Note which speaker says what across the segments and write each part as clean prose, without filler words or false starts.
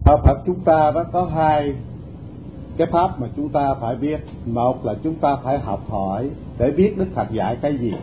Speaker 1: Ở Phật chúng ta đó có hai cái pháp mà chúng ta phải biết. Một là chúng ta phải học hỏi để biết Đức Phật dạy cái gì.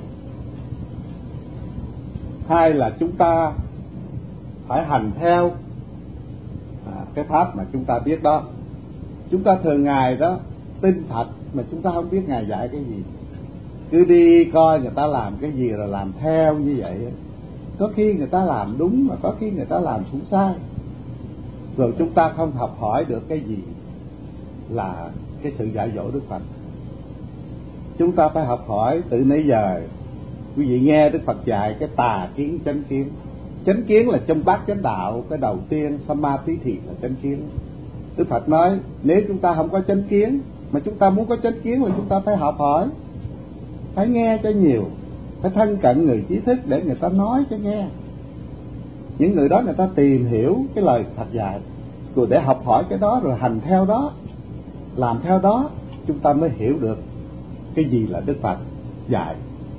Speaker 1: Hai là chúng ta phải hành theo cái pháp mà chúng ta biết đó. Chúng ta thường ngày đó tin Phật mà chúng ta không biết Ngài dạy cái gì, cứ đi coi người ta làm cái gì rồi làm theo như vậy. Có khi người ta làm đúng mà có khi người ta làm cũng sai, rồi chúng ta không học hỏi được cái gì là cái sự dạy dỗ Đức Phật. Chúng ta phải học hỏi. Từ nãy giờ quý vị nghe Đức Phật dạy cái tà kiến chánh kiến. Chánh kiến là trong bát chánh đạo, cái đầu tiên Samadhi là chánh kiến. Đức Phật nói nếu chúng ta không có chánh kiến, mà chúng ta muốn có chánh kiến là chúng ta phải học hỏi, phải nghe cho nhiều, phải thân cận người trí thức để người ta nói cho nghe. Những người đó người ta tìm hiểu cái lời Phật dạy, rồi để học hỏi cái đó rồi hành theo đó, làm theo đó, chúng ta mới hiểu được cái gì là Đức Phật dạy.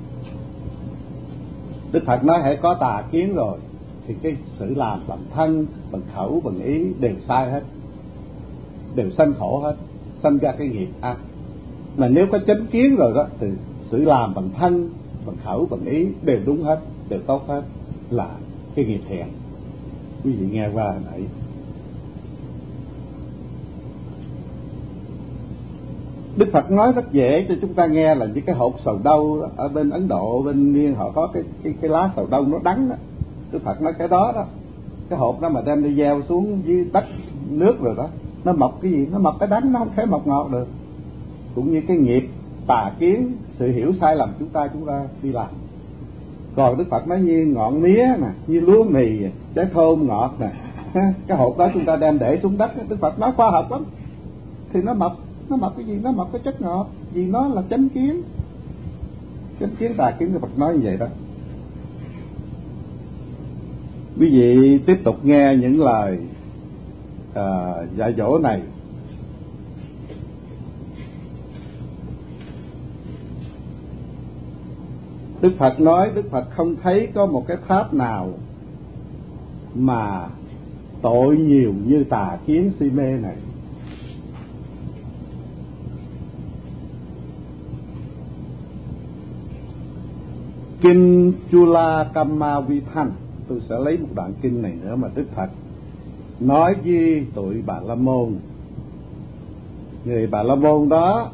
Speaker 1: Đức Phật nói hãy có tà kiến rồi thì cái sự làm bằng thân, bằng khẩu, bằng ý đều sai hết, đều sanh khổ hết, sanh ra cái nghiệp ác. Mà nếu có chánh kiến rồi đó thì sự làm bằng thân, bằng khẩu, bằng ý đều đúng hết, đều tốt hết, là cái nghiệp thiện. Quý vị nghe qua hồi nãy. Đức Phật nói rất dễ cho chúng ta nghe là những cái hột sầu đâu đó, ở bên Ấn Độ, bên Miên họ có cái lá sầu đâu nó đắng đó. Đức Phật nói cái đó đó, cái hột đó mà đem đi gieo xuống dưới đất nước rồi đó, nó mọc cái gì? Nó mọc cái đắng, nó không thể mọc ngọt được. Cũng như cái nghiệp tà kiến, sự hiểu sai lầm chúng ta đi làm. Còn Đức Phật nói như ngọn mía nè, như lúa mì, trái thơm ngọt nè, cái hột đó chúng ta đem để xuống đất, Đức Phật nói khoa học lắm, thì nó mọc cái gì? Nó mọc cái chất ngọt, vì nó là chánh kiến. Chánh kiến tà kiến, Đức Phật nói như vậy đó. Quý vị tiếp tục nghe những lời dạy dỗ này. Đức Phật nói Đức Phật không thấy có một cái pháp nào mà tội nhiều như tà kiến si mê này. Kinh Chula Kamma Vithan, tôi sẽ lấy một đoạn kinh này nữa mà Đức Phật nói với tụi Bà La Môn. Người Bà La Môn đó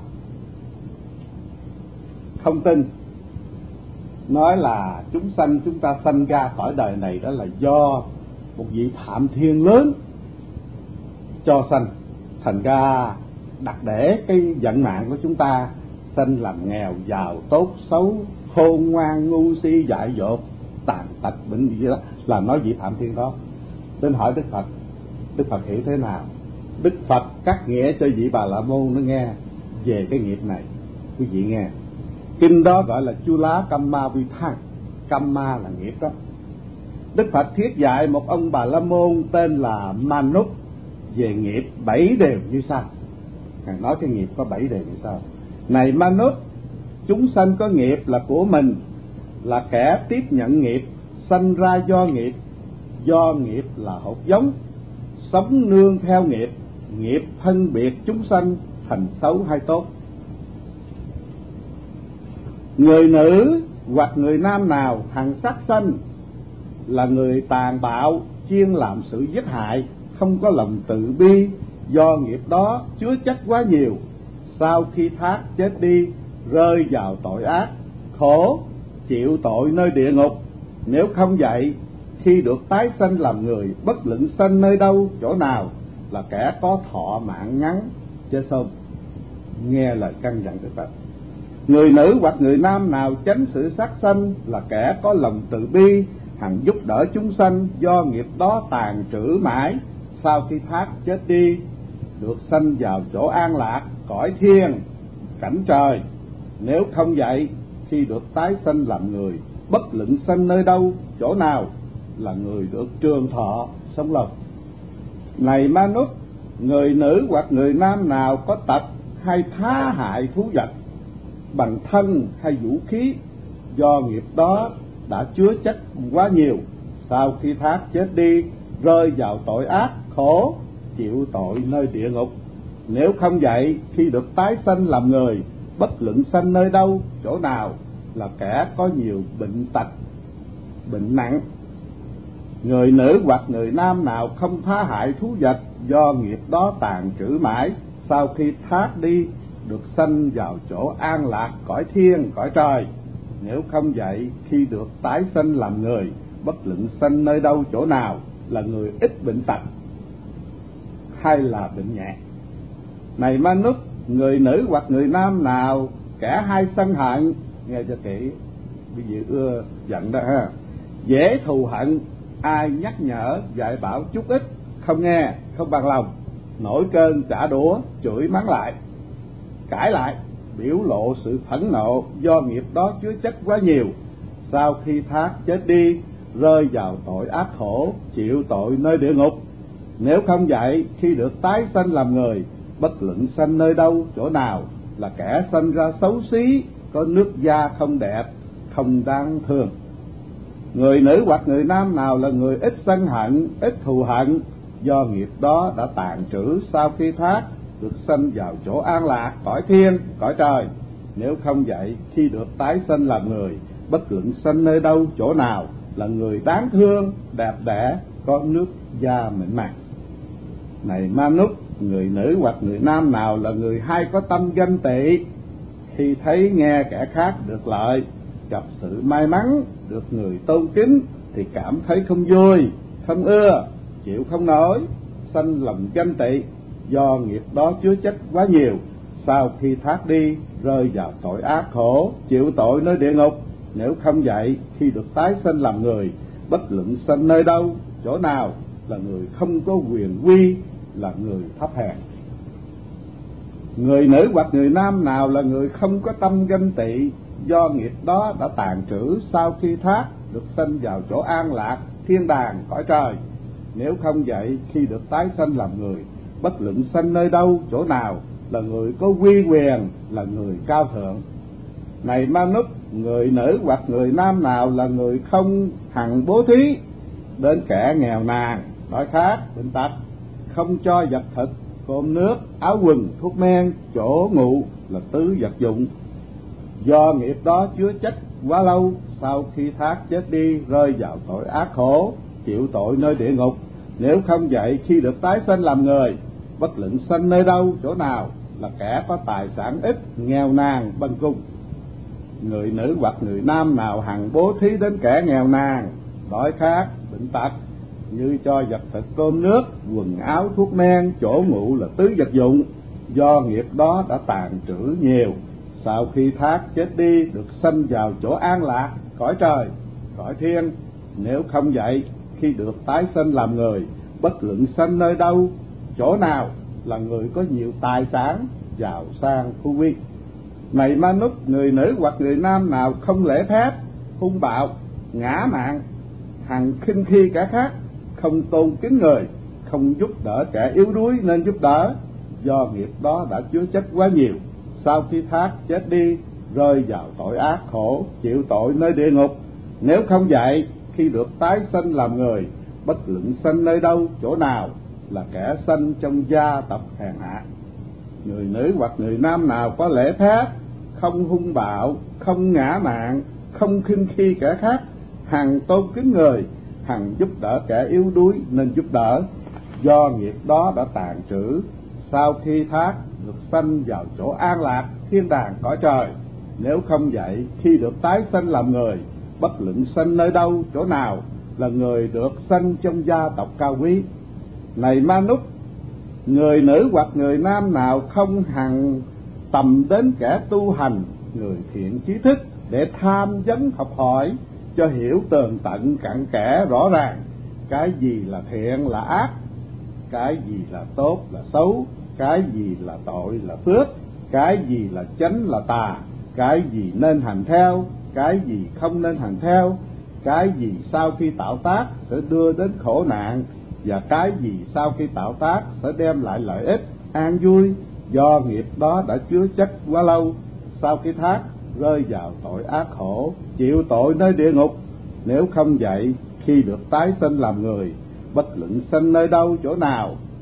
Speaker 1: không tin, nói là chúng sanh chúng ta sanh ra khỏi đời này đó là do một vị Phạm Thiên lớn cho sanh, thành ra đặt để cái vận mạng của chúng ta sanh làm nghèo, giàu, tốt, xấu, khôn ngoan, ngu si, dại dột, tàn tật, bệnh gì đó, là nói vị Phạm Thiên đó. Nên hỏi Đức Phật hiểu thế nào? Đức Phật cắt nghĩa cho vị Bà La Môn nó nghe về cái nghiệp này. Quý vị nghe, kinh đó gọi là Chula Kamma Vithan. Kamma là nghiệp đó. Đức Phật thuyết dạy một ông Bà La Môn tên là Manuk về nghiệp 7 điều như sau. Ngài nói cái nghiệp có 7 điều như sau. Này Manuk, chúng sanh có nghiệp là của mình, là kẻ tiếp nhận nghiệp, sanh ra do nghiệp là hột giống, sống nương theo nghiệp, nghiệp phân biệt chúng sanh thành xấu hay tốt. Người nữ hoặc người nam nào hằng sát sanh là người tàn bạo, chuyên làm sự giết hại, không có lòng từ bi, do nghiệp đó chứa chất quá nhiều, sau khi thác chết đi rơi vào tội ác, khổ, chịu tội nơi địa ngục. Nếu không vậy, khi được tái sanh làm người, bất luận sanh nơi đâu, chỗ nào, là kẻ có thọ mạng ngắn chứ không. Nghe lời căn dặn Đức Phật. Người nữ hoặc người nam nào tránh sự sát sanh là kẻ có lòng từ bi, hằng giúp đỡ chúng sanh, do nghiệp đó tàn trữ mãi, sau khi thác chết đi được sanh vào chỗ an lạc, cõi thiên, cảnh trời. Nếu không vậy, khi được tái sanh làm người, bất luận sanh nơi đâu, chỗ nào, là người được trường thọ, sống lâu. Này Manuk, người nữ hoặc người nam nào có tật hay phá hại thú vật bằng thân hay vũ khí, do nghiệp đó đã chứa chất quá nhiều, sau khi thác chết đi rơi vào tội ác, khổ, chịu tội nơi địa ngục. Nếu không vậy, khi được tái sanh làm người, bất luận sanh nơi đâu, chỗ nào, là kẻ có nhiều bệnh tật, bệnh nặng. Người nữ hoặc người nam nào không phá hại thú vật, do nghiệp đó tàn trữ mãi, sau khi thoát đi được sanh vào chỗ an lạc, cõi thiên, cõi trời. Nếu không vậy, khi được tái sanh làm người, bất luận sanh nơi đâu, chỗ nào, là người ít bệnh tật hay là bệnh nhẹ. Này Ma Núc, người nữ hoặc người nam nào kẻ hay sân hận, nghe cho kỹ, quý vị ưa giận đó ha, dễ thù hận, ai nhắc nhở dạy bảo chút ít không nghe, không bằng lòng, nổi cơn trả đũa, chửi mắng lại, cãi lại, biểu lộ sự phẫn nộ, do nghiệp đó chứa chất quá nhiều, sau khi thác chết đi rơi vào tội ác khổ, chịu tội nơi địa ngục. Nếu không vậy, khi được tái sanh làm người, bất luận sanh nơi đâu, chỗ nào, là kẻ sanh ra xấu xí, có nước da không đẹp, không đáng thương. Người nữ hoặc người nam nào là người ít sân hận, ít thù hận, do nghiệp đó đã tàn trữ, sau khi thoát được sanh vào chỗ an lạc, cõi thiên, cõi trời. Nếu không vậy, khi được tái sanh làm người, bất luận sanh nơi đâu, chỗ nào, là người đáng thương, đẹp đẽ, có nước da mịn màng. Này Ma Núc, người nữ hoặc người nam nào là người hay có tâm ganh tị, khi thấy nghe kẻ khác được lợi, gặp sự may mắn, được người tôn kính, thì cảm thấy không vui, không ưa, chịu không nổi, sanh lòng ganh tị, do nghiệp đó chứa chất quá nhiều, sau khi thoát đi rơi vào tội ác khổ, chịu tội nơi địa ngục. Nếu không vậy, khi được tái sanh làm người, bất luận sanh nơi đâu, chỗ nào, là người không có quyền quy, là người thấp hèn. Người nữ hoặc người nam nào là người không có tâm ganh tị, do nghiệp đó đã tàn trữ, sau khi thoát được sanh vào chỗ an lạc, thiên đàng, cõi trời. Nếu không vậy, khi được tái sanh làm người, bất luận sanh nơi đâu, chỗ nào, là người có uy quyền, là người cao thượng. Này Ma Núc, người nữ hoặc người nam nào là người không hằng bố thí đến kẻ nghèo nàn, đói khát, bệnh tật, không cho vật thực, cơm nước, áo quần, thuốc men, chỗ ngụ, là tứ vật dụng, do nghiệp đó chứa chất quá lâu, sau khi thoát chết đi rơi vào tội ác khổ, chịu tội nơi địa ngục. Nếu không vậy, khi được tái sanh làm người, bất luận sanh nơi đâu, chỗ nào, là kẻ có tài sản ít, nghèo nàn, bần cùng. Người nữ hoặc người nam nào hằng bố thí đến kẻ nghèo nàn, đói khát, bệnh tật, như cho vật thực, cơm nước, quần áo, thuốc men, chỗ ngụ, là tứ vật dụng, do nghiệp đó đã tàn trữ nhiều, sau khi thoát chết đi được sanh vào chỗ an lạc, cõi trời, cõi thiên. Nếu không vậy, khi được tái sanh làm người, bất luận sanh nơi đâu, chỗ nào, là người có nhiều tài sản, giàu sang phú quý. Này Ma Núc, người nữ hoặc người nam nào không lễ phép, hung bạo, ngã mạn, hằng khinh khi kẻ khác, không tôn kính người, không giúp đỡ kẻ yếu đuối nên giúp đỡ, do nghiệp đó đã chứa chất quá nhiều, sau khi thoát chết đi rơi vào tội ác khổ, chịu tội nơi địa ngục. Nếu không vậy, khi được tái sanh làm người, bất luận sanh nơi đâu, chỗ nào, là kẻ sanh trong gia tộc hèn hạ. Người nữ hoặc người nam nào có lễ phép, không hung bạo, không ngã mạn, không khinh khi kẻ khác, hằng tôn kính người, hằng giúp đỡ kẻ yếu đuối nên giúp đỡ, do nghiệp đó đã tàn trữ, sau khi thoát được sanh vào chỗ an lạc, thiên đàng, cõi trời. Nếu không vậy, khi được tái sanh làm người, bất luận sanh nơi đâu, chỗ nào, là người được sanh trong gia tộc cao quý. Này Ma Núc, người nữ hoặc người nam nào không hằng tầm đến kẻ tu hành, người thiện trí thức, để tham vấn học hỏi, cho hiểu tường tận cặn kẽ rõ ràng, cái gì là thiện là ác, cái gì là tốt là xấu, cái gì là tội là phước, cái gì là chánh là tà, cái gì nên hành theo, cái gì không nên hành theo, cái gì sau khi tạo tác sẽ đưa đến khổ nạn, và cái gì sau khi tạo tác sẽ đem lại lợi ích, an vui, do nghiệp đó đã chứa chất quá lâu, sau khi thoát rơi vào tội ác khổ, chịu tội nơi địa ngục. Nếu không vậy, khi được tái sanh làm người, bất luận sanh nơi đâu, chỗ nào,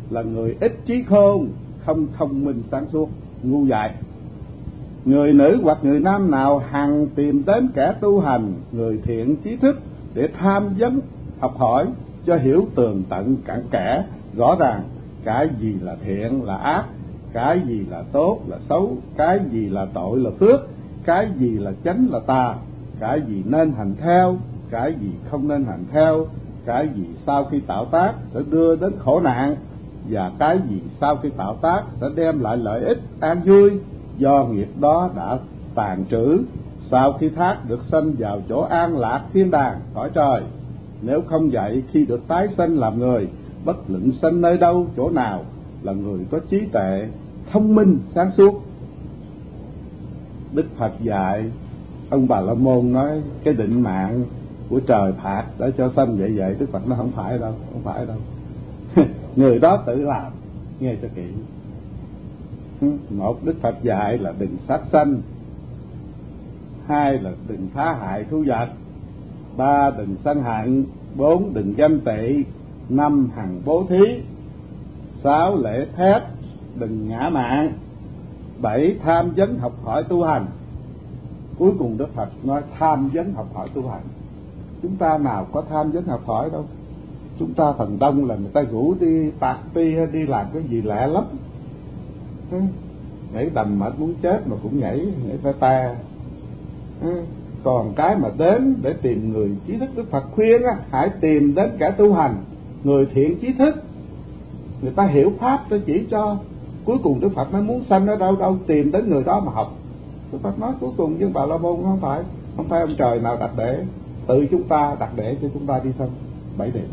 Speaker 1: là người ít trí khôn, không thông minh sáng suốt, ngu dại. Người nữ hoặc người nam nào hằng tìm đến kẻ tu hành, người thiện trí thức để tham vấn học hỏi cho hiểu tường tận cặn kẽ rõ ràng cái gì là thiện là ác, cái gì là tốt là xấu, cái gì là tội là phước, cái gì là chánh là tà, cái gì nên hành theo, cái gì không nên hành theo, cái gì sau khi tạo tác sẽ đưa đến khổ nạn, và cái gì sau khi tạo tác sẽ đem lại lợi ích an vui do nghiệp đó đã tàn trữ sau khi thác được sanh vào chỗ an lạc thiên đàng cõi trời. Nếu không vậy, khi được tái sanh làm người, bất luận sanh nơi đâu chỗ nào, là người có trí tuệ thông minh sáng suốt. Đức Phật dạy ông Bà La Môn nói cái định mạng của trời phạt để cho sanh vậy vậy. Đức Phật nói không phải đâu, không phải đâu. Người đó tự làm, nghe cho kỹ. Một, Đức Phật dạy là đừng sát sanh. Hai là đừng phá hại thú vật. Ba, đừng sân hận. Bốn, đừng ganh tị. Năm, hằng bố thí. Sáu, lễ phép, đừng ngã mạn. Bảy, tham vấn học hỏi tu hành. Cuối cùng Đức Phật nói tham vấn học hỏi tu hành. Chúng ta nào có tham vấn học hỏi đâu. Chúng ta phần đông là người ta rủ đi party hay đi làm cái gì lạ lắm. Nhảy đầm mệt muốn chết mà cũng nhảy phải ta. Còn cái mà đến để tìm người trí thức, Đức Phật khuyên á, hãy tìm đến kẻ tu hành, người thiện trí thức, người ta hiểu pháp tôi chỉ cho. Cuối cùng Đức Phật nói muốn sanh ở đâu đâu tìm đến người đó mà học. Đức Phật nói cuối cùng nhưng Bà La Môn không phải ông trời nào đặt để, tự chúng ta đặt để cho chúng ta đi sanh. 7 điểm.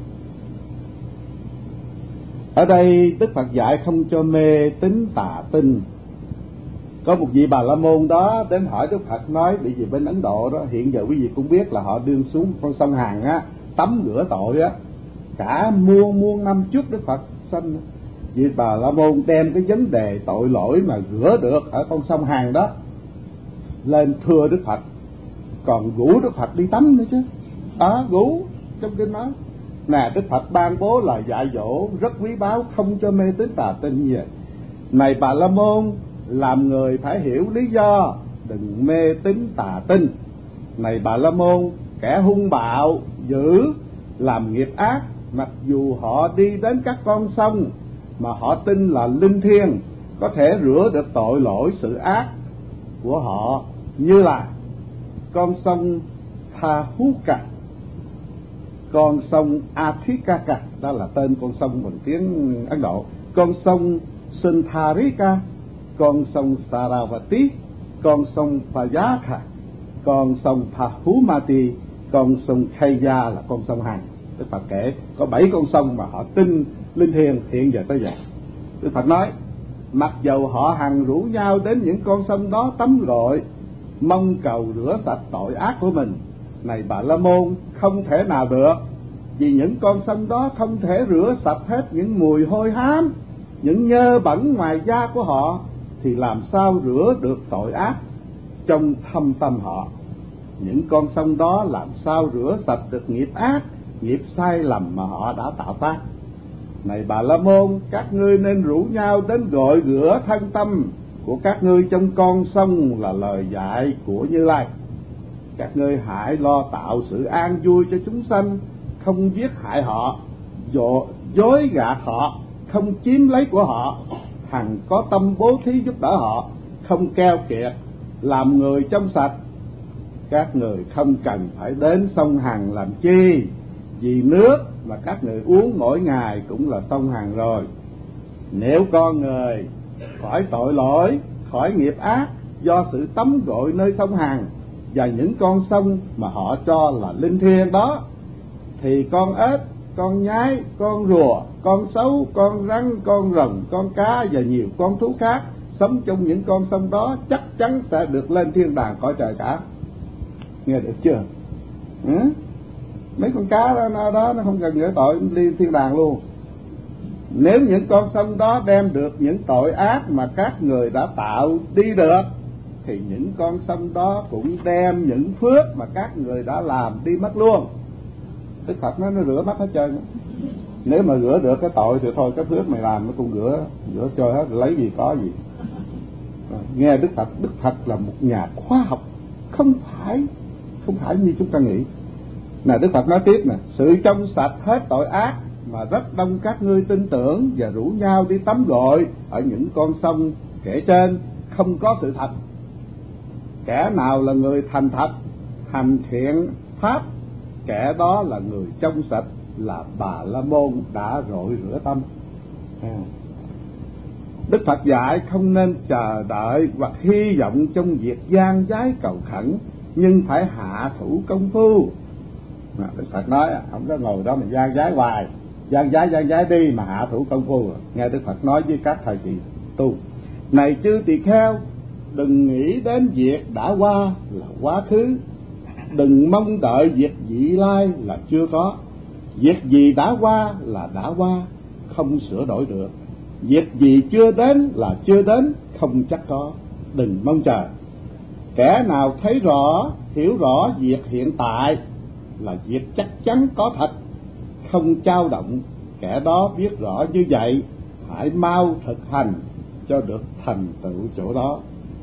Speaker 1: Ở đây Đức Phật dạy không cho mê tín tà tin. Có một vị Bà La Môn đó đến hỏi Đức Phật nói, bởi vì bên Ấn Độ đó hiện giờ quý vị cũng biết là họ đương xuống con sông Hằng á, tắm rửa tội á, cả muôn năm trước Đức Phật sanh. Vị Bà La Môn đem cái vấn đề tội lỗi mà rửa được ở con sông Hằng đó lên thưa Đức Phật, còn rủ Đức Phật đi tắm nữa chứ. Rủ trong kinh nói nè, Đức Phật ban bố lời dạy dỗ rất quý báu, không cho mê tín tà tin như vậy. Này Bà La Môn, làm người phải hiểu lý do, đừng mê tín tà tin. Này Bà La Môn, kẻ hung bạo dữ làm nghiệp ác, mặc dù họ đi đến các con sông mà họ tin là linh thiêng, có thể rửa được tội lỗi sự ác của họ, như là con sông Thahuka, con sông Athikaka, đó là tên con sông bằng tiếng Ấn Độ, con sông Sundharika, con sông Saravati, con sông Payatha, con sông Pahumati, con sông Khaya là con sông Hằng. Đức Phật kể có 7 con sông mà họ tin linh thiêng hiện giờ tới giờ. Đức Phật nói mặc dầu họ hằng rủ nhau đến những con sông đó tắm gội, mong cầu rửa sạch tội ác của mình, này Bà La Môn, không thể nào được, vì những con sông đó không thể rửa sạch hết những mùi hôi hám, những nhơ bẩn ngoài da của họ, thì làm sao rửa được tội ác trong thâm tâm họ. Những con sông đó làm sao rửa sạch được nghiệp ác, nghiệp sai lầm mà họ đã tạo tác. Này Bà La Môn, các ngươi nên rủ nhau đến gội rửa thân tâm của các ngươi trong con sông là lời dạy của Như Lai. Các ngươi hãy lo tạo sự an vui cho chúng sanh, không giết hại họ, dối gạt họ, không chiếm lấy của họ, hằng có tâm bố thí giúp đỡ họ, không keo kiệt, làm người trong sạch. Các người không cần phải đến sông Hằng làm chi, vì nước mà các người uống mỗi ngày cũng là sông Hằng rồi. Nếu con người khỏi tội lỗi, khỏi nghiệp ác do sự tắm gội nơi sông Hằng và những con sông mà họ cho là linh thiêng đó, thì con ếch, con nhái, con rùa, con sấu, con rắn, con rồng, con cá và nhiều con thú khác sống trong những con sông đó chắc chắn sẽ được lên thiên đàng cõi trời cả. Nghe được chưa? Mấy con cá đó nó không cần gỡ tội đi thiên đàng luôn. Nếu những con sông đó đem được những tội ác mà các người đã tạo đi được, thì những con sông đó cũng đem những phước mà các người đã làm đi mất luôn. Đức Phật nói nó rửa mất hết trơn. Nếu mà rửa được cái tội thì thôi, cái phước mày làm nó cũng rửa cho hết, lấy gì có gì. Nghe Đức Phật là một nhà khoa học, không phải như chúng ta nghĩ. Nè, Đức Phật nói tiếp nè: sự trong sạch hết tội ác mà rất đông các ngươi tin tưởng và rủ nhau đi tắm gội ở những con sông kể trên không có sự thật. Kẻ nào là người thành thật, hành thiện pháp, kẻ đó là người trong sạch, là Bà La Môn đã rội rửa tâm. Đức Phật dạy không nên chờ đợi hoặc hy vọng trong việc gian giái cầu khẩn, nhưng phải hạ thủ công phu. Đức Phật nói không có ngồi đó mà gian giái hoài, gian giái đi mà hạ thủ công phu. Nghe Đức Phật nói với các thầy trì tu: này chư tỳ kheo, đừng nghĩ đến việc đã qua là quá khứ, đừng mong đợi việc vị lai là chưa có. Việc gì đã qua là đã qua, không sửa đổi được. Việc gì chưa đến là chưa đến, không chắc có, đừng mong chờ. Kẻ nào thấy rõ, hiểu rõ việc hiện tại là việc chắc chắn có thật, không dao động, kẻ đó biết rõ như vậy, hãy mau thực hành cho được thành tựu chỗ đó.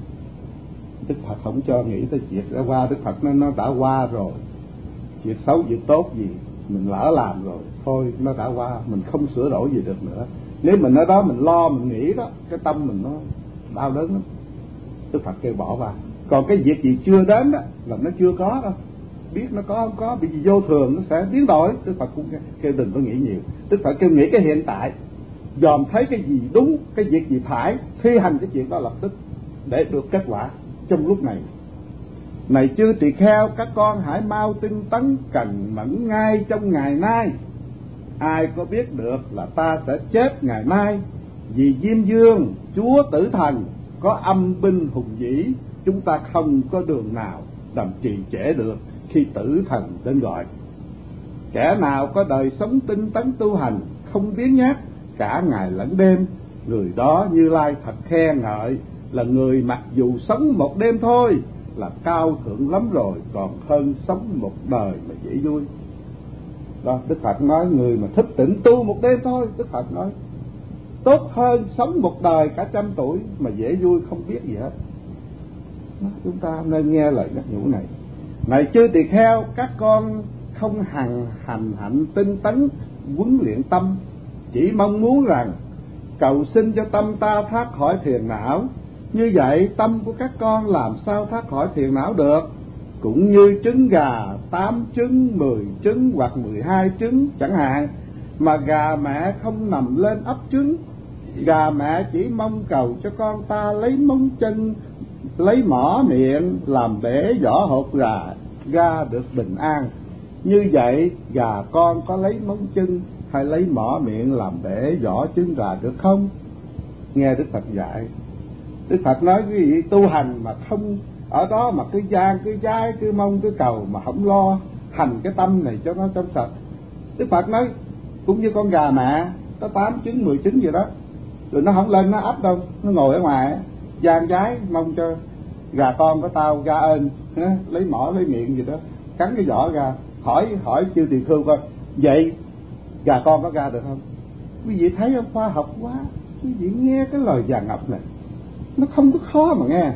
Speaker 1: Đức Phật không cho nghĩ tới việc đã qua. Đức Phật nó đã qua rồi, việc xấu việc tốt gì mình lỡ làm rồi, thôi nó đã qua, mình không sửa đổi gì được nữa. Nếu mình ở đó mình lo mình nghĩ đó, cái tâm mình nó đau đớn lắm. Đức Phật kêu bỏ qua. Còn cái việc gì chưa đến đó là nó chưa có đâu, biết nó có không có, bị gì vô thường nó sẽ biến đổi. Đức Phật cũng kêu đừng có nghĩ nhiều. Đức Phật kêu nghĩ cái hiện tại, dòm thấy cái gì đúng, cái việc gì phải, thi hành cái chuyện đó lập tức để được kết quả trong lúc này. Này chư tỳ kheo, các con hãy mau tinh tấn cần mẫn ngay trong ngày nay. Ai có biết được là ta sẽ chết ngày mai, vì Diêm Vương chúa tử thần có âm binh hùng vĩ, chúng ta không có đường nào làm trì trệ được khi tử thần đến gọi. Kẻ nào có đời sống tinh tấn tu hành, không biếng nhác cả ngày lẫn đêm, người đó Như Lai thật khen ngợi, là người mặc dù sống một đêm thôi là cao thượng lắm rồi, còn hơn sống một đời mà dễ vui. Đó, Đức Phật nói người mà thức tỉnh tu một đêm thôi, Đức Phật nói tốt hơn sống một đời cả 100 tuổi mà dễ vui không biết gì hết. Đó, chúng ta nên nghe lời nhắc nhủ này. Này chư tỳ kheo, các con không hành hạnh tinh tấn huấn luyện tâm, chỉ mong muốn rằng cầu xin cho tâm ta thoát khỏi phiền não. Như vậy tâm của các con làm sao thoát khỏi phiền não được? Cũng như trứng gà 8 trứng, 10 trứng hoặc 12 trứng chẳng hạn, mà gà mẹ không nằm lên ấp trứng. Gà mẹ chỉ mong cầu cho con ta lấy móng chân, lấy mỏ miệng làm bể vỏ hột gà được bình an. Như vậy gà con có lấy móng chân hay lấy mỏ miệng làm bể vỏ trứng gà được không? Nghe Đức Phật dạy. Đức Phật nói quý vị tu hành mà không ở đó mà cứ gian cứ dai cứ mong cứ cầu mà không lo hành cái tâm này cho nó trong sạch. Đức Phật nói cũng như con gà mẹ có 8 trứng 10 trứng gì đó, rồi nó không lên nó ấp đâu, nó ngồi ở ngoài gian dái mong cho gà con của tao ra ơn, lấy mỏ lấy miệng gì đó cắn cái vỏ ra. Hỏi chư tỳ khưu coi vậy gà con có ra được không? Quý vị thấy không, khoa học quá. Quý vị nghe cái lời vàng ngọc này nó không có khó mà nghe.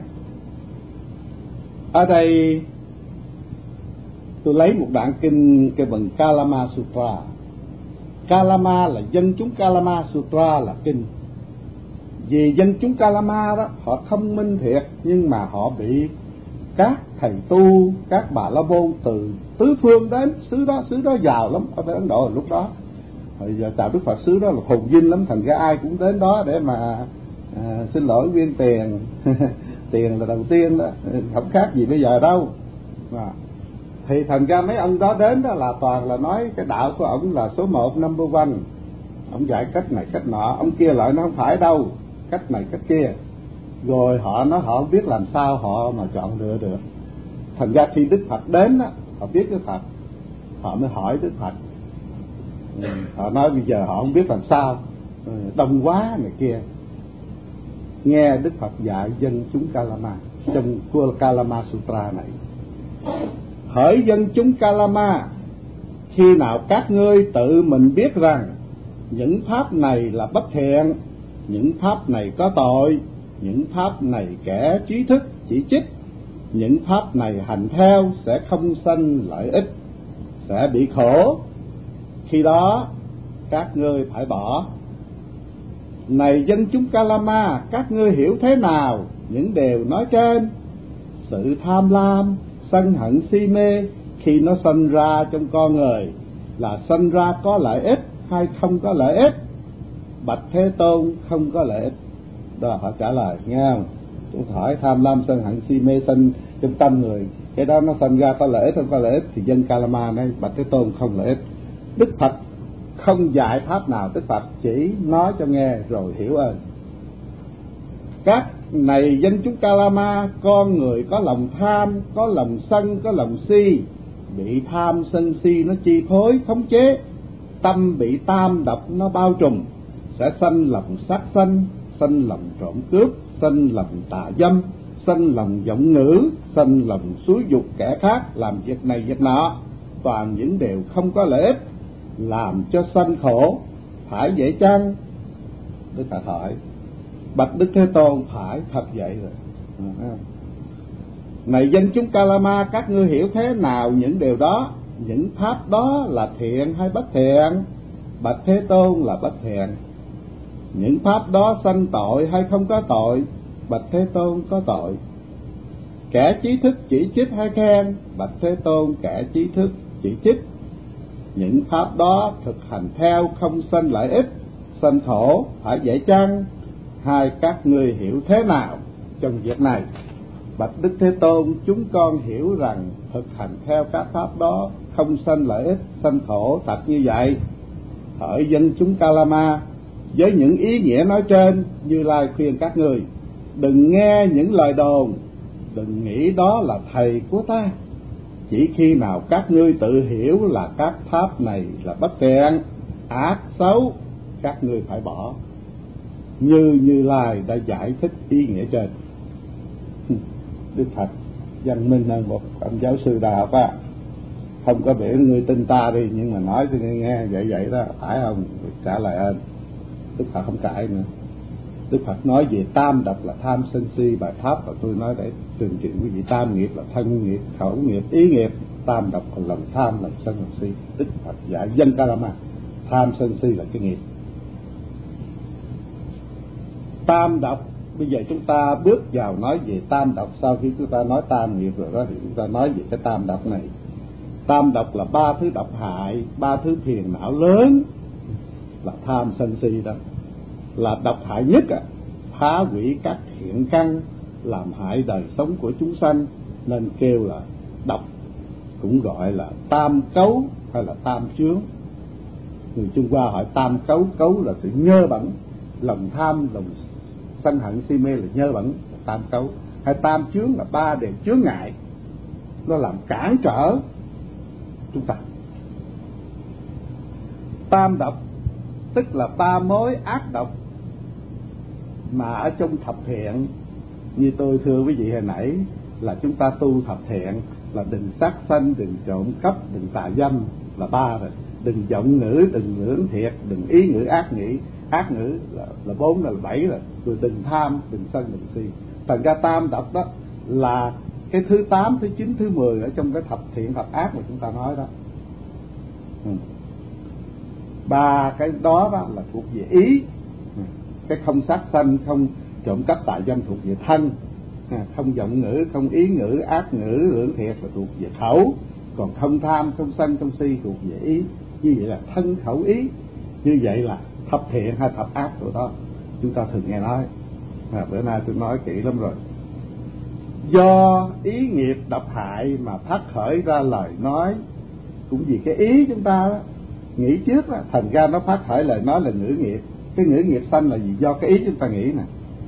Speaker 1: Ở đây tôi lấy một đoạn kinh cái bằng Kalama Sutra. Kalama là dân chúng Kalama, Sutra là kinh. Vì dân chúng Kalama đó họ thông minh thiệt, nhưng mà họ bị các thầy tu, các bà la môn từ tứ phương đến. Xứ đó giàu lắm ở bên Ấn Độ lúc đó. Hồi giờ chào Đức Phật, xứ đó là phồn vinh lắm, thành ra ai cũng đến đó để mà xin lỗi quyên tiền. Tiền là đầu tiên đó, không khác gì bây giờ đâu. Thì thành ra mấy ông đó đến đó là toàn là nói cái đạo của ổng là số 1 number one. Ông dạy cách này cách nọ, ông kia lại nó không phải đâu, cách này cách kia. Rồi họ nói họ không biết làm sao họ mà chọn lựa được. Thành ra khi Đức Phật đến đó, họ biết Đức Phật, họ mới hỏi Đức Phật. Họ nói bây giờ họ không biết làm sao, đông quá này kia. Nghe Đức Phật dạy dân chúng Kalama trong Kalama Sutra này: hỡi dân chúng Kalama, khi nào các ngươi tự mình biết rằng Những pháp này là bất thiện, những pháp này có tội, những pháp này kẻ trí thức chỉ trích, những pháp này hành theo sẽ không sanh lợi ích, sẽ bị khổ. Khi đó các ngươi phải bỏ. Này dân chúng Kalama, các ngươi hiểu thế nào những điều nói trên? Sự tham lam, sân hận si mê khi nó sanh ra trong con người là sanh ra có lợi ích hay không có lợi ích? Bạch Thế Tôn, không có lợi ích. Đó họ trả lời, nghe không? Tôi hỏi tham lam sân hận si mê sanh trong tâm người, cái đó nó sanh ra có lợi ích không có lợi ích? Thì dân Kalama nói Bạch Thế Tôn không lợi ích. Đức Phật không dạy pháp nào, Đức Phật chỉ nói cho nghe rồi hiểu ơn. Các này dân chúng Kalama, con người có lòng tham, có lòng sân, có lòng si, bị tham sân si nó chi phối khống chế, tâm bị tam độc nó bao trùm, sẽ sanh lòng sát sanh, sanh lòng trộm cướp, sanh lòng tà dâm, sanh lòng vọng ngữ, sanh lòng xúi dục kẻ khác làm việc này việc nọ, toàn những điều không có lợi ích, làm cho sanh khổ. Phải vậy chăng? Đức Phật hỏi. Bạch Đức Thế Tôn, phải, thật vậy rồi. Này dân chúng Kalama, các ngươi hiểu thế nào những điều đó? Những pháp đó là thiện hay bất thiện? Bạch Thế Tôn, là bất thiện. Những pháp đó sanh tội hay không có tội? Bạch Thế Tôn, có tội. Kẻ trí thức chỉ trích hay khen? Bạch Thế Tôn, kẻ trí thức chỉ trích. Những pháp đó thực hành theo không sanh lợi ích, sanh khổ, phải vậy chăng? Hai các ngươi hiểu thế nào trong việc này? Bạch Đức Thế Tôn, chúng con hiểu rằng thực hành theo các pháp đó không sanh lợi ích, sanh khổ thật như vậy. Hỡi dân chúng Kalama, với những ý nghĩa nói trên, Như Lai khuyên các ngươi đừng nghe những lời đồn, đừng nghĩ đó là thầy của ta. Chỉ khi nào các ngươi tự hiểu là các pháp này là bất thiện, ác, xấu, các ngươi phải bỏ. Như Lai đã giải thích ý nghĩa trên. Đức Phật văn minh hơn một ông giáo sư đại học á, không có biểu người tin ta đi, nhưng mà nói cho nghe vậy đó, phải không? Trả lời ơn. Đức Phật không cãi nữa. Đức Phật nói về tam độc là tham sân si, bài pháp và tôi nói để truyền chuyện quý vị. Tam nghiệp là thân nghiệp, khẩu nghiệp, ý nghiệp. Tam độc là lòng tham, lòng sân, lòng si. Đức Phật dạy dân Kalama, tham sân si là cái nghiệp. Tam độc, bây giờ chúng ta bước vào nói về tam độc. Sau khi chúng ta nói tam nghiệp rồi đó, thì chúng ta nói về cái tam độc này. Tam độc là ba thứ độc hại, ba thứ phiền não lớn, là tham sân si đó. Là độc hại nhất phá hủy các thiện căn, làm hại đời sống của chúng sanh, nên kêu là độc. Cũng gọi là tam cấu hay là tam chướng. Người Trung Hoa hỏi tam cấu, cấu là sự nhơ bẩn, lòng tham, lòng sân hận si mê là nhơ bẩn, là tam cấu. Hay tam chướng là ba điều chướng ngại, nó làm cản trở chúng ta. Tam độc tức là ba mối ác độc mà ở trong thập thiện, như tôi thưa quý vị hồi nãy, là chúng ta tu thập thiện là đừng sát sanh, đừng trộm cắp, đừng tà dâm, là ba rồi. Đừng vọng ngữ, đừng lưỡng thiệt, đừng ý ngữ ác nghĩ. Ác ngữ là 4, là 7 rồi. Rồi đừng tham, đừng sân, đừng si. Thành ra tam độc đó là cái thứ 8, thứ 9, thứ 10 ở trong cái thập thiện thập ác mà chúng ta nói đó. Ba cái đó là thuộc về ý. Cái không sát sanh, không trộm cắp tà dâm thuộc về thân. Không vọng ngữ, không ý ngữ, ác ngữ, lưỡng thiệt là thuộc về khẩu. Còn không tham, không sân, không si thuộc về ý. Như vậy là thân khẩu ý. Như vậy là thập thiện hay thập ác của đó chúng ta thường nghe nói. Bữa nay tôi nói kỹ lắm rồi. Do ý nghiệp độc hại mà phát khởi ra lời nói, cũng vì cái ý chúng ta đó, nghĩ trước đó, thành ra nó phát khởi lời nói là ngữ nghiệp. Cái ngữ nghiệp sanh là gì? Do cái ý chúng ta nghĩ nè.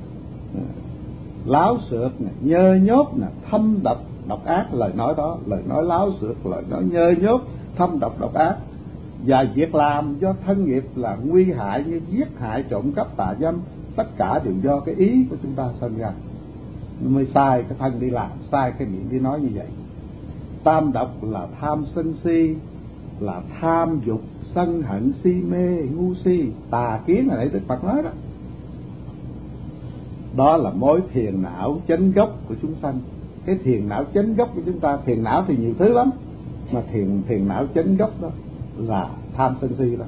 Speaker 1: Láo xược nè, nhơ nhốt nè, thâm độc, độc ác, lời nói đó, lời nói láo xược, lời nói nhơ nhốt, thâm độc, độc ác. Và việc làm do thân nghiệp là nguy hại như giết hại, trộm cắp, tà dâm, tất cả đều do cái ý của chúng ta sanh ra. Nó mới sai cái thân đi làm, sai cái miệng đi nói như vậy. Tam độc là tham sân si, là tham dục, sân hận si mê ngu si tà kiến, hồi nãy Đức Phật nói đó. Đó là mối phiền não chánh gốc của chúng sanh. Cái phiền não chánh gốc của chúng ta, phiền não thì nhiều thứ lắm, mà phiền não chánh gốc đó là tham sân si đó.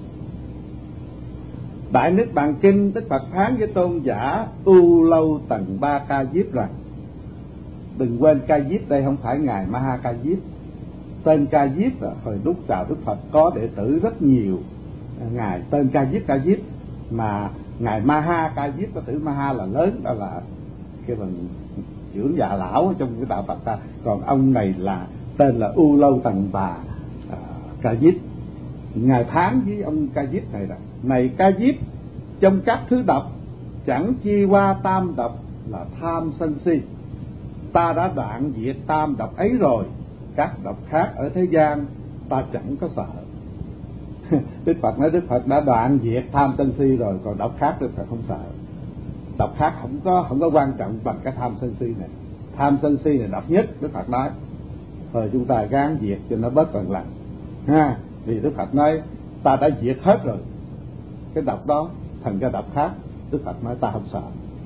Speaker 1: Đại Niết Bàn Kinh, Đức Phật phán với tôn giả U Lâu Tần Ba Ca Diếp rằng, đừng quên Ca Diếp đây không phải ngài Ma Ha Ca Diếp. Tên Ca Diếp là hồi lúc chào Đức Phật có đệ tử rất nhiều ngài tên Ca Diếp, mà ngài Ma Ha Ca Diếp có tử Ma Ha là lớn, đó là cái bằng trưởng già lão trong cái đạo Phật ta. Còn ông này là tên là U Lâu Tần Bà Ca Diếp. Ngài phán với ông Ca Diếp này là: này Ca Diếp, trong các thứ độc chẳng chi qua tam độc là tham sân si. Ta đã đoạn diệt tam độc ấy rồi, các độc khác ở thế gian ta chẳng có sợ. Đức Phật nói Đức Phật đã đoạn diệt tham sân si rồi, còn độc khác Đức Phật không sợ. Độc khác không có quan trọng bằng cái tham sân si này. Tham sân si này độc nhất, Đức Phật nói. Rồi chúng ta gắng diệt cho nó bớt lần lần ha. Vì Đức Phật nói ta đã diệt hết rồi cái độc đó, thành cái độc khác Đức Phật nói ta không sợ.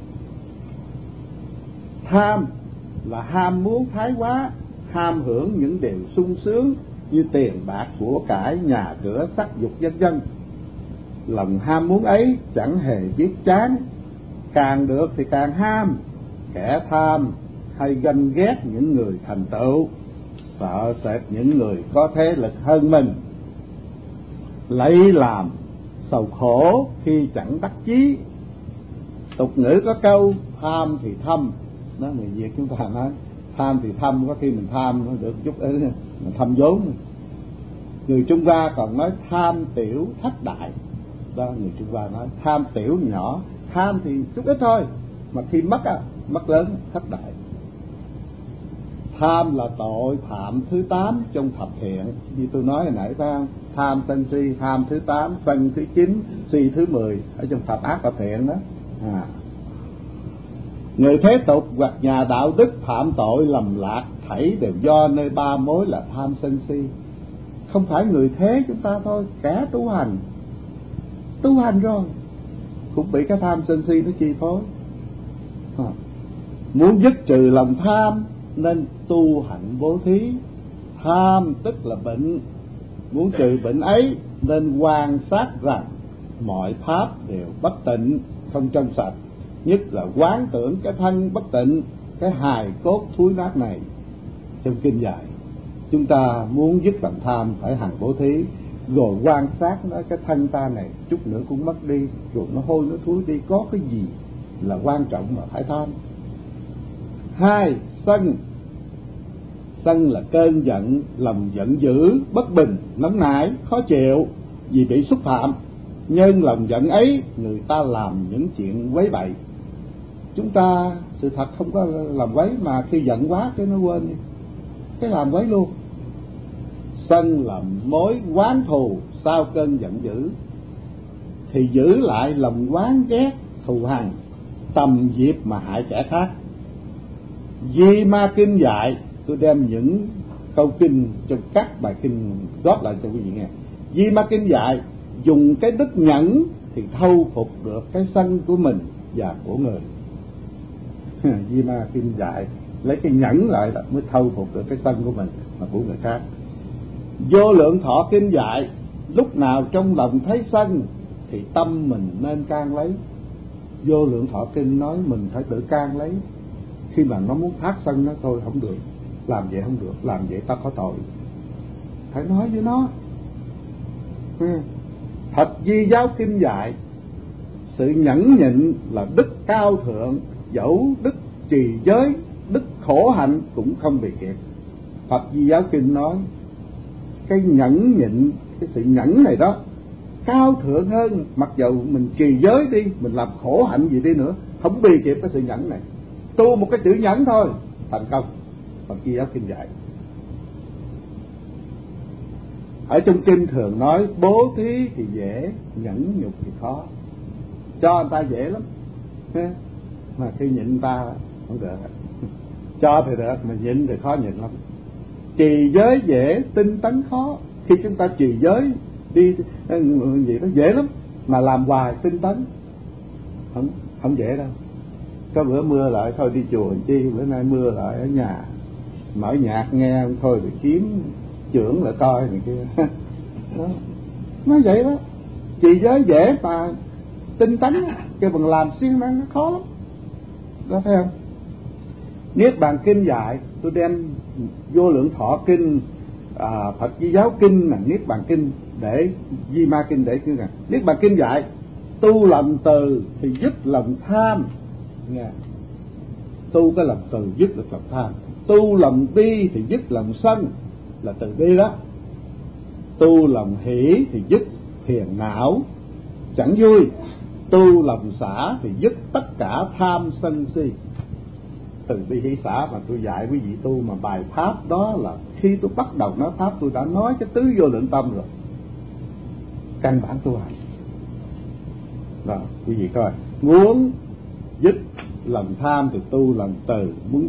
Speaker 1: Tham là ham muốn thái quá, ham hưởng những điều sung sướng như tiền bạc của cải, nhà cửa, sắc dục vân vân. Lòng ham muốn ấy chẳng hề biết chán, càng được thì càng ham. Kẻ tham hay ganh ghét những người thành tựu, sợ sệt những người có thế lực hơn mình, lấy làm sầu khổ khi chẳng đắc chí. Tục ngữ có câu tham thì thâm, đó người Việt chúng ta nói tham thì thâm, có khi mình tham nó được chút ấy, mình thâm vốn. Người Trung Hoa còn nói tham tiểu thất đại, đó người Trung Hoa nói tham tiểu nhỏ, tham thì chút ít thôi, mà khi mất lớn thất đại. Tham là tội phạm thứ 8 trong thập thiện, như tôi nói hồi nãy phải không? Tham sân si, tham thứ 8, sân thứ 9, si thứ 10 ở trong thập ác thập thiện đó. Người thế tục hoặc nhà đạo đức phạm tội lầm lạc thảy đều do nơi 3 mối là tham sân si. Không phải người thế chúng ta thôi, kẻ tu hành rồi cũng bị cái tham sân si nó chi phối. Muốn dứt trừ lòng tham nên tu hạnh bố thí. Tham tức là bệnh, muốn trừ bệnh ấy nên quan sát rằng mọi pháp đều bất tịnh, không trong sạch, nhất là quán tưởng cái thân bất tịnh, cái hài cốt thúi nát này. Trong kinh dạy chúng ta muốn dứt lòng tham phải hành bố thí, rồi quan sát nó, cái thân ta này chút nữa cũng mất đi, rồi nó hôi nó thúi đi, có cái gì là quan trọng mà phải tham. 2. Sân là cơn giận, lòng giận dữ, bất bình, nóng nảy, khó chịu vì bị xúc phạm. Nhân lòng giận ấy, người ta làm những chuyện quấy bậy. Chúng ta sự thật không có làm quấy, mà khi giận quá cái nó quên đi, cái làm quấy luôn. Sân là mối oán thù sau cơn giận dữ, thì giữ lại lòng oán ghét thù hằn, tầm diệp mà hại kẻ khác. Di Ma Kinh dạy, tôi đem những câu kinh trong các bài kinh góp lại cho quý vị nghe. Di Ma Kinh dạy dùng cái đức nhẫn thì thâu phục được cái sân của mình và của người. Di Ma Kinh dạy lấy cái nhẫn lại là mới thâu phục được cái sân của mình và của người khác. Vô Lượng Thọ Kinh dạy lúc nào trong lòng thấy sân thì tâm mình nên can lấy. Vô Lượng Thọ Kinh nói mình phải tự can lấy. Khi mà nó muốn phát sân nó thôi không được, làm vậy không được, làm vậy ta có tội, phải nói với nó. Thật Di Giáo Kinh dạy sự nhẫn nhịn là đức cao thượng, dẫu đức trì giới, đức khổ hạnh cũng không bị kịp. Phật Di Giáo Kinh nói cái nhẫn nhịn, cái sự nhẫn này đó cao thượng hơn, mặc dầu mình trì giới đi, mình làm khổ hạnh gì đi nữa, không bị kịp cái sự nhẫn này. Tu một cái chữ nhẫn thôi thành công. Phật Di Giáo Kinh dạy. Ở trong kinh thường nói bố thí thì dễ, nhẫn nhục thì khó. Cho người ta dễ lắm, mà khi nhịn người ta không được. Cho thì được, mà nhịn thì khó nhịn lắm. Trì giới dễ, tinh tấn khó. Khi chúng ta trì giới đi gì đó dễ lắm, mà làm hoài tinh tấn không dễ đâu. Có bữa mưa lại thôi đi chùa chi, bữa nay mưa lại ở nhà mở nhạc nghe thôi, để kiếm trưởng lại coi này kia. Đó. Nó vậy đó, trì giới dễ mà tinh tấn cái bằng làm siêng năng nó khó lắm đó, thấy không? Niết Bàn Kinh dạy, tôi đem Vô Lượng Thọ Kinh, Phật Di Giáo Kinh, Niết Bàn Kinh để Di Ma Kinh để chứ. Niết Bàn Kinh dạy tu lòng từ thì dứt lòng tham, nghe, tu cái lòng từ dứt được lòng tham. Tu lòng bi thì dứt lòng sân, là từ bi đó. Tu lòng hỷ thì dứt phiền não chẳng vui. Tu lòng xả thì dứt tất cả tham sân si. Từ bi hỷ xả mà tôi dạy quý vị tu mà bài pháp đó là khi tôi bắt đầu nói pháp tôi đã nói cái tứ vô lượng tâm rồi, căn bản tu hành đó. Quý vị coi, muốn dứt lòng tham thì tu lòng từ, muốn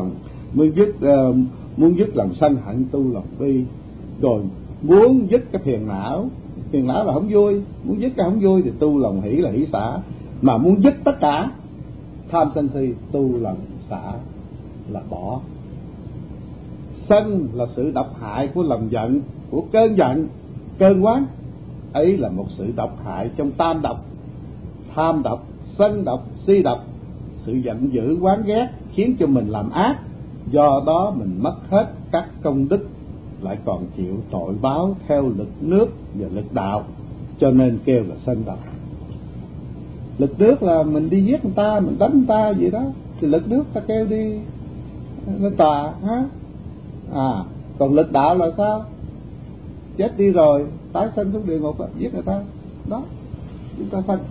Speaker 1: dứt lòng sân hận tu lòng bi, rồi muốn dứt cái phiền não là không vui, muốn dứt cái không vui thì tu lòng hỷ là hỷ xả, mà muốn dứt tất cả tham sân si tu lòng xả là bỏ. Sân là sự độc hại của lòng giận, của cơn giận, cơn oán ấy là một sự độc hại trong tam độc. Tham độc, sân độc, si độc, sự giận dữ oán ghét khiến cho mình làm ác, do đó mình mất hết các công đức, lại còn chịu tội báo theo lực nước và lực đạo, cho nên kêu là sân độc. Lực nước là mình đi giết người ta, mình đánh người ta gì đó, thì lực nước ta kêu đi lên tòa ha. Còn lực đạo là sao? Chết đi rồi tái sanh xuống địa ngục, giết người ta đó, chúng ta sân.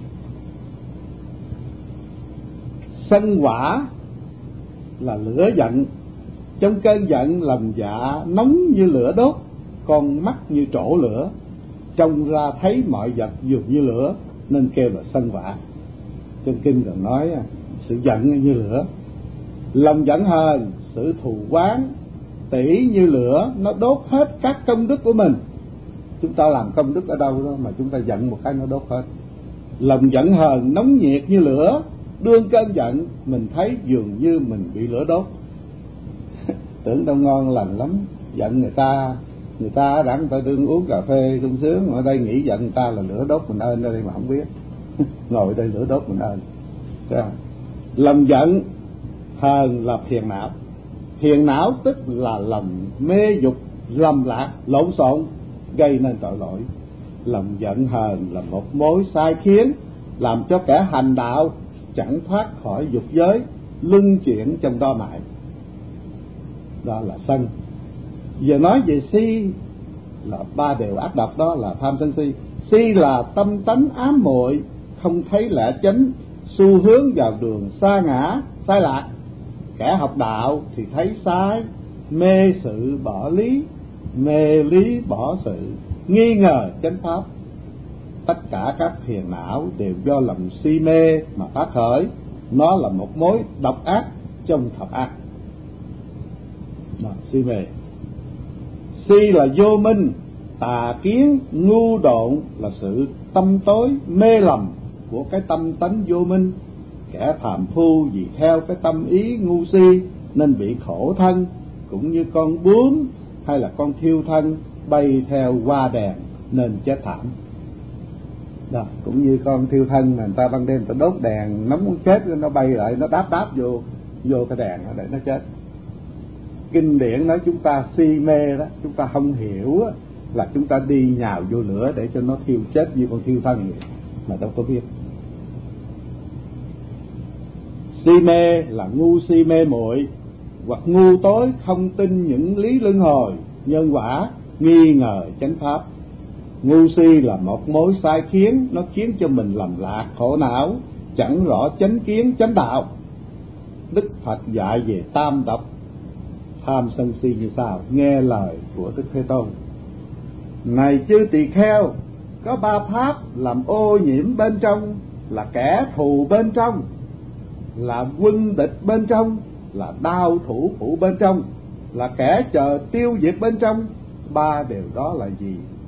Speaker 1: Sân hỏa là lửa giận, trong cơn giận lòng dạ nóng như lửa đốt, con mắt như trổ lửa, trông ra thấy mọi vật dường như lửa, nên kêu là sân hỏa. Trong kinh còn nói sự giận như lửa. Lòng giận hờn, sự thù oán tỉ như lửa, nó đốt hết các công đức của mình. Chúng ta làm công đức ở đâu đó mà chúng ta giận một cái nó đốt hết. Lòng giận hờn nóng nhiệt như lửa, đương cơn giận mình thấy dường như mình bị lửa đốt. Tưởng đâu ngon lành lắm, giận người ta rảnh, người ta đương uống cà phê sung sướng, ở đây nghĩ giận người ta là lửa đốt mình ơn ở đây mà không biết. Ngồi đây lửa đốt mình ơn. Lòng giận hờn là phiền não. Phiền não tức là lòng mê dục lầm lạc lộn xộn gây nên tội lỗi. Lòng giận hờn là một mối sai khiến làm cho kẻ hành đạo chẳng thoát khỏi dục giới, luân chuyển trong đó mãi. Đó là sân. Giờ nói về si là ba điều ác độc, đó là tham sân si. Si là tâm tánh ám muội, không thấy lẽ chánh, xu hướng vào đường sa ngã, sai lạc. Kẻ học đạo thì thấy sai, mê sự bỏ lý, mê lý bỏ sự, nghi ngờ chánh pháp. Tất cả các phiền não đều do lòng si mê mà phát khởi, nó là một mối độc ác trong thập ác. Đó, si mê. Si là vô minh, tà kiến, ngu độn là sự tâm tối mê lầm của cái tâm tánh vô minh. Kẻ phàm phu vì theo cái tâm ý ngu si nên bị khổ thân, cũng như con bướm hay là con thiêu thân bay theo hoa đèn nên chết thảm. Đó, cũng như con thiêu thân mà người ta ban đêm người ta đốt đèn nóng muốn chết, nó bay lại nó đáp vô cái đèn để nó chết. Kinh điển nói chúng ta si mê đó, chúng ta không hiểu là chúng ta đi nhào vô lửa để cho nó thiêu chết như con thiêu thân vậy mà đâu có biết. Si mê là ngu si mê muội, hoặc ngu tối không tin những lý luân hồi, nhân quả, nghi ngờ chánh pháp. Ngu si là một mối sai khiến, nó khiến cho mình lầm lạc khổ não, chẳng rõ chánh kiến chánh đạo. Đức Phật dạy về tam độc tham sân si như sau, nghe lời của Đức Thế Tôn. Này chư tỳ kheo, có ba pháp làm ô nhiễm bên trong, là kẻ thù bên trong, là quân địch bên trong, là đao thủ phủ bên trong, là kẻ chờ tiêu diệt bên trong. Ba điều đó là gì?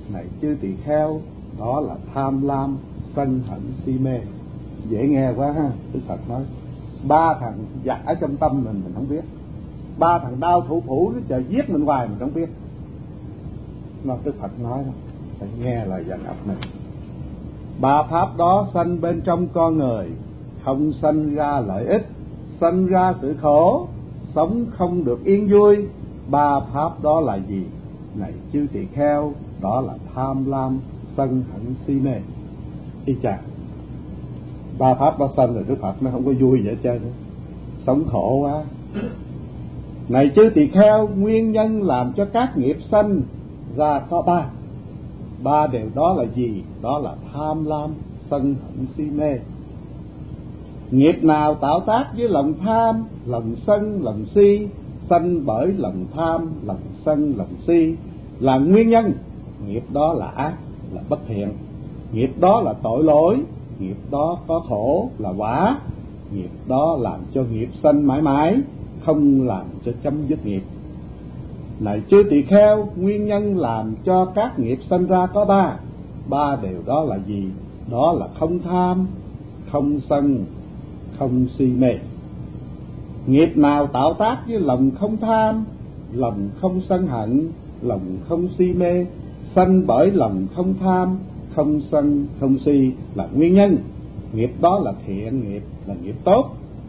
Speaker 1: Này chư tỳ kheo, đó là tham lam, sân hận, si mê. Dễ nghe quá ha. Đức Phật nói ba thằng giặc ở trong tâm mình không biết, ba thằng đau thủ phủ nó chờ giết mình hoài mình không biết. Nó Đức Phật nói đó, phải nghe lời dặn ập mình. Ba pháp đó sanh bên trong con người, không sanh ra lợi ích, sanh ra sự khổ, sống không được yên vui. Ba pháp đó là gì? Này chư tỳ kheo, đó là tham lam, sân hận, si mê. Y chang ba pháp đó sanh rồi Đức Phật nó không có vui vậy trơn, sống khổ quá. Này chư tỳ kheo, nguyên nhân làm cho các nghiệp sanh ra có ba. Ba điều đó là gì? Đó là tham lam, sân hận, si mê. Nghiệp nào tạo tác với lòng tham, lòng sân, lòng si, sanh bởi lòng tham, lòng sân, lòng si là nguyên nhân. Nghiệp đó là ác, là bất thiện. Nghiệp đó là tội lỗi. Nghiệp đó có khổ, là quả. Nghiệp đó làm cho nghiệp sanh mãi mãi, không làm cho chấm dứt nghiệp. Này chư tỳ kheo, nguyên nhân làm cho các nghiệp sanh ra có ba. Ba điều đó là gì? Đó là không tham, không sân, không si mê. Nghiệp nào tạo tác với lòng không tham, lòng không sân hận, lòng không si mê, sanh bởi lòng không tham, không sân, không si là nguyên nhân. Nghiệp đó là thiện nghiệp, là nghiệp tốt.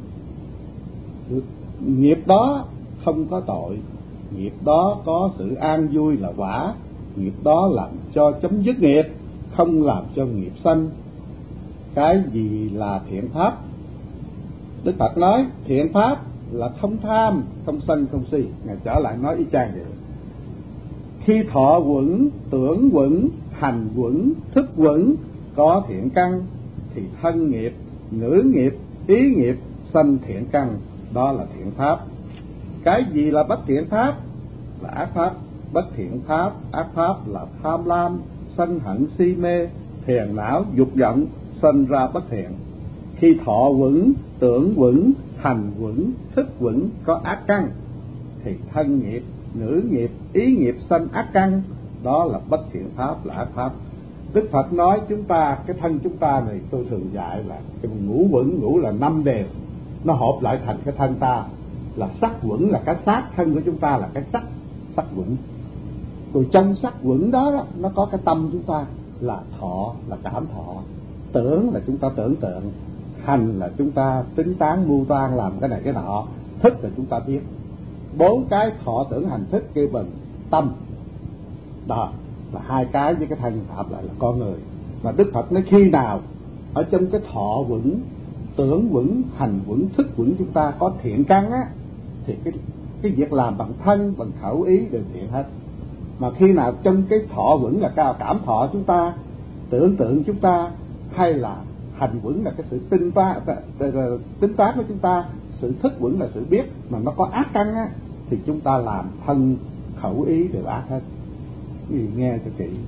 Speaker 1: Nghiệp đó không có tội. Nghiệp đó có sự an vui là quả. Nghiệp đó làm cho chấm dứt nghiệp, không làm cho nghiệp sanh. Cái gì là thiện pháp? Đức Phật nói thiện pháp là không tham, không sân, không si. Ngài trở lại nói y chang vậy. Khi thọ uẩn, tưởng uẩn, hành uẩn, thức uẩn có thiện căn, thì thân nghiệp, ngữ nghiệp, ý nghiệp sanh thiện căn, đó là thiện pháp. Cái gì là bất thiện pháp? Là ác pháp. Bất thiện pháp, ác pháp là tham lam, sân hận, si mê, phiền não, dục vọng sanh ra bất thiện. Khi thọ uẩn, tưởng uẩn, hành uẩn, thức uẩn có ác căn, thì thân nghiệp, ngữ nghiệp, ý nghiệp sanh ác căn, đó là bất thiện pháp, là ác pháp. Đức Phật nói chúng ta, cái thân chúng ta này, tôi thường dạy là cái ngũ uẩn, ngũ là 5 đều, nó hợp lại thành cái thân ta. Là sắc uẩn là cái xác, thân của chúng ta là cái sắc, sắc uẩn. Rồi trong sắc uẩn đó, nó có cái tâm chúng ta, là thọ, là cảm thọ, tưởng là chúng ta tưởng tượng, hành là chúng ta tính toán mưu toan làm cái này cái nọ, thức là chúng ta biết. 4 cái thọ tưởng hành thức kêu bằng tâm. Đó là 2 cái với cái thân hợp lại là con người. Mà Đức Phật nói khi nào ở trong cái thọ uẩn, tưởng uẩn, hành uẩn, thức uẩn chúng ta có thiện căn á, thì cái việc làm bằng thân, bằng khẩu ý đều thiện hết. Mà khi nào trong cái thọ uẩn là cao cảm thọ chúng ta, tưởng tượng chúng ta, hay là hành uẩn là cái sự tính toán của chúng ta, sự thức uẩn là sự biết, mà nó có ác căn á, thì chúng ta làm thân khẩu ý đều ác hết. Vì nghe cho kỹ.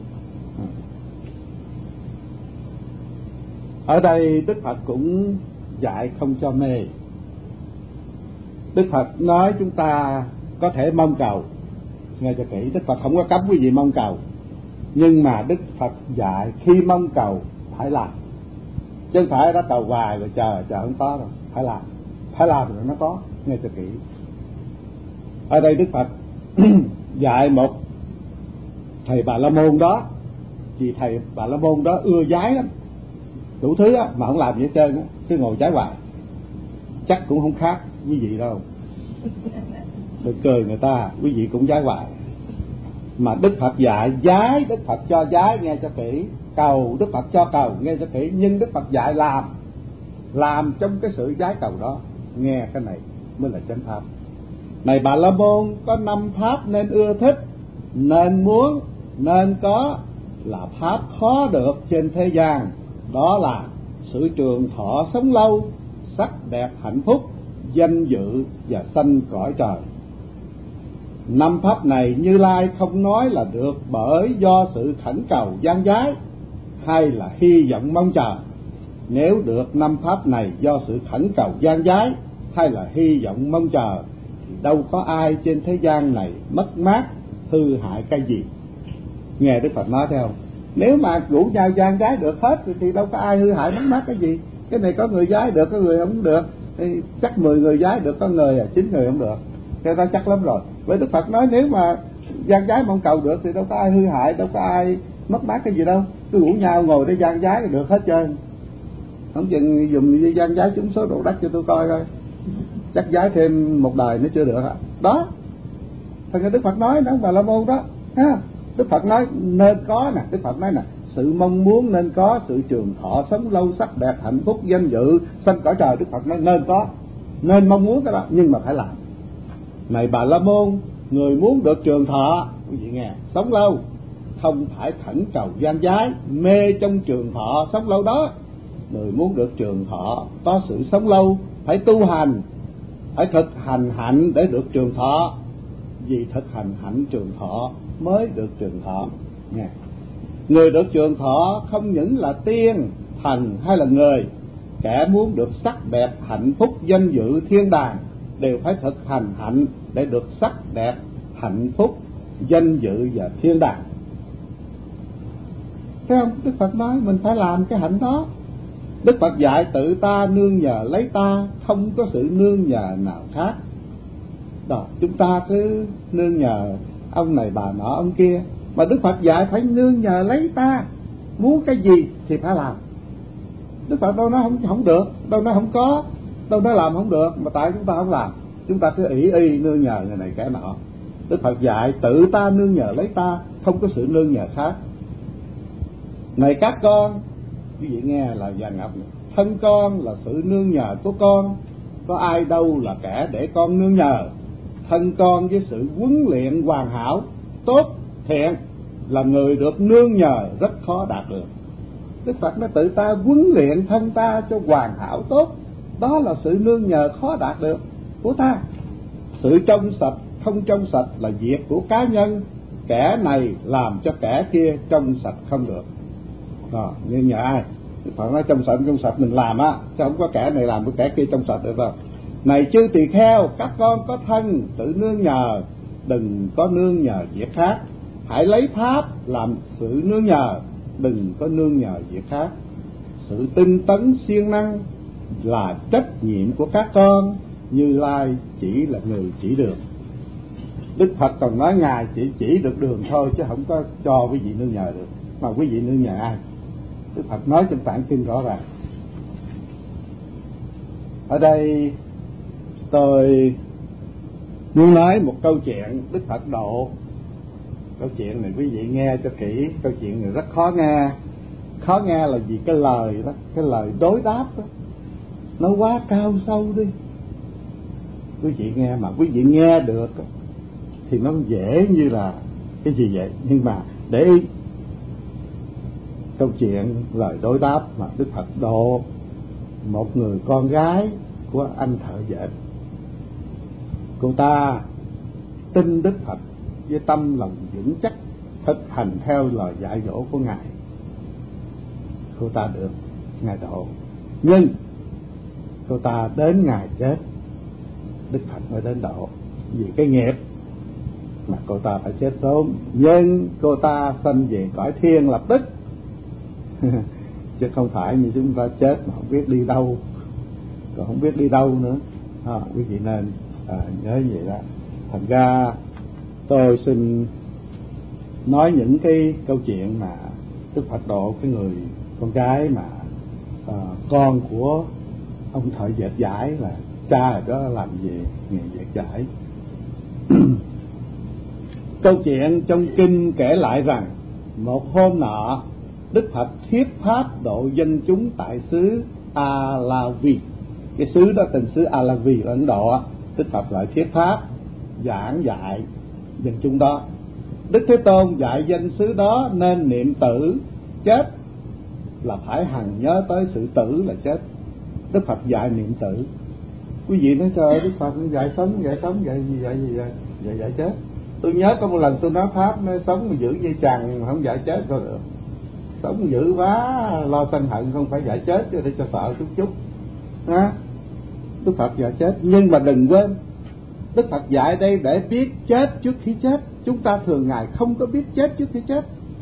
Speaker 1: Ở đây Đức Phật cũng dạy không cho mê. Đức Phật nói chúng ta có thể mong cầu, nghe cho kỹ, Đức Phật không có cấm quý vị mong cầu, nhưng mà Đức Phật dạy khi mong cầu phải làm, chứ không phải đã cầu hoài rồi chờ không có đâu. Phải làm rồi nó có, nghe cho kỹ. Ở đây Đức Phật dạy một thầy Bà La Môn đó, vì thầy Bà La Môn đó ưa giái lắm, đủ thứ á, mà không làm gì hết trơn á, cứ ngồi giái hoài. Chắc cũng không khác quý vị đâu, đừng cười người ta, quý vị cũng giái hoài. Mà Đức Phật dạy giái, Đức Phật cho giái, nghe cho kỹ. Cầu, Đức Phật cho cầu, nghe cho kỹ. Nhưng Đức Phật dạy làm trong cái sự giái cầu đó, nghe cái này mới là chánh pháp. Này Bà La Môn, có 5 pháp nên ưa thích, nên muốn, nên có, là pháp khó được trên thế gian. Đó là sự trường thọ sống lâu, sắc đẹp hạnh phúc, danh dự và sanh cõi trời. 5 pháp này Như Lai không nói là được bởi do sự khẩn cầu gian giái hay là hy vọng mong chờ. Nếu được 5 pháp này do sự khẩn cầu gian giái hay là hy vọng mong chờ, thì đâu có ai trên thế gian này mất mát hư hại cái gì. Nghe Đức Phật nói thấy không? Nếu mà rủ nhau gian gái được hết thì đâu có ai hư hại mất mát cái gì. Cái này có người gái được, có người không được, thì chắc 10 người gái được, có người 9 người không được, cái đó chắc lắm rồi. Với Đức Phật nói nếu mà gian gái mong cầu được thì đâu có ai hư hại, đâu có ai mất mát cái gì đâu. Cứ rủ nhau ngồi để gian gái là được hết trơn. Không chừng dùng gian gái trúng số độ đất cho tôi coi coi, chắc gái thêm một đời nữa chưa được ạ. Đó, thành Đức Phật nói đó, Bà La Môn đó ha. Đức Phật nói nên có nè, Đức Phật nói nè, sự mong muốn nên có, sự trường thọ, sống lâu, sắc đẹp, hạnh phúc, danh dự, sanh cõi trời. Đức Phật nói nên có, nên mong muốn cái đó, nhưng mà phải làm. Này Bà La Môn, người muốn được trường thọ, quý vị nghe, sống lâu, không phải thẫn cầu gian gái, mê trong trường thọ sống lâu đó. Người muốn được trường thọ, có sự sống lâu, phải tu hành, phải thực hành hạnh để được trường thọ. Vì thực hành hạnh trường thọ mới được trường thọ. Nghe, người được trường thọ không những là tiên, thần hay là người. Kẻ muốn được sắc đẹp, hạnh phúc, danh dự, thiên đàng đều phải thực hành hạnh để được sắc đẹp, hạnh phúc, danh dự và thiên đàng. Thấy không? Đức Phật nói mình phải làm cái hạnh đó. Đức Phật dạy tự ta nương nhờ lấy ta, không có sự nương nhờ nào khác. Đó, chúng ta cứ nương nhờ ông này bà nọ ông kia, mà Đức Phật dạy phải nương nhờ lấy ta. Muốn cái gì thì phải làm. Đức Phật đâu nói không được, đâu nói không có, đâu nói làm không được, mà tại chúng ta không làm. Chúng ta cứ ỷ y nương nhờ người này kẻ nọ. Đức Phật dạy tự ta nương nhờ lấy ta, không có sự nương nhờ khác. Này các con, quý vị nghe là Già Ngọc, thân con là sự nương nhờ của con, có ai đâu là kẻ để con nương nhờ. Thân con với sự huấn luyện hoàn hảo, tốt, thiện là người được nương nhờ rất khó đạt được. Đức Phật nói tự ta huấn luyện thân ta cho hoàn hảo tốt, đó là sự nương nhờ khó đạt được của ta. Sự trong sạch không trong sạch là việc của cá nhân, kẻ này làm cho kẻ kia trong sạch không được. Đó, nhưng nhờ ai? Đức Phật nói trong sạch mình làm á, chứ không có kẻ này làm với kẻ kia trong sạch được đâu. Này chư tỳ kheo, các con có thân tự nương nhờ, đừng có nương nhờ việc khác. Hãy lấy pháp làm sự nương nhờ, đừng có nương nhờ việc khác. Sự tinh tấn siêng năng là trách nhiệm của các con, Như Lai chỉ là người chỉ đường. Đức Phật còn nói Ngài chỉ được đường thôi, chứ không có cho quý vị nương nhờ được. Mà quý vị nương nhờ ai? Đức Phật nói trong tạng kinh rõ ràng. Ở đây tôi muốn nói một câu chuyện Đức Phật độ. Câu chuyện này quý vị nghe cho kỹ. Câu chuyện này rất khó nghe. Khó nghe là vì cái lời đó, cái lời đối đáp đó, nó quá cao sâu đi. Quý vị nghe mà quý vị nghe được thì nó dễ như là cái gì vậy. Nhưng mà để ý câu chuyện lời đối đáp mà Đức Phật độ một người con gái của anh thợ dệt. Cô ta tin Đức Phật với tâm lòng vững chắc, thực hành theo lời dạy dỗ của Ngài. Cô ta được Ngài độ, nhưng cô ta đến ngày chết Đức Phật mới đến độ. Vì cái nghiệp mà cô ta phải chết sớm, nhưng cô ta sanh về cõi thiên lập tức. Chứ không phải như chúng ta chết mà không biết đi đâu, còn không biết đi đâu nữa. Quý vị nên nhớ vậy đó. Thành ra tôi xin nói những cái câu chuyện mà Đức Phật độ cái người con gái mà con của ông thợ dệt vải, là cha đó làm về nghề dệt vải. Câu chuyện trong kinh kể lại rằng một hôm nọ Đức Phật thuyết pháp độ dân chúng tại xứ A La Vi. Cái xứ đó tên xứ A La Vi ở Ấn Độ. Đức Phật lại thuyết pháp giảng dạy dân chúng đó. Đức Thế Tôn dạy dân xứ đó nên niệm tử, chết là phải hằng nhớ tới sự tử là chết. Đức Phật dạy niệm tử. Quý vị nói trời ơi, Đức Phật dạy sống dạy chết. Tôi nhớ có một lần tôi nói pháp nói sống mà giữ dây chằng mà không dạy chết thôi được. Sống dữ quá, lo sân hận không phải dạy chết cho để cho sợ chút ha. Đức Phật dạy chết, nhưng mà đừng quên Đức Phật dạy đây để biết chết trước khi chết. Chúng ta thường ngày không có biết chết trước khi chết.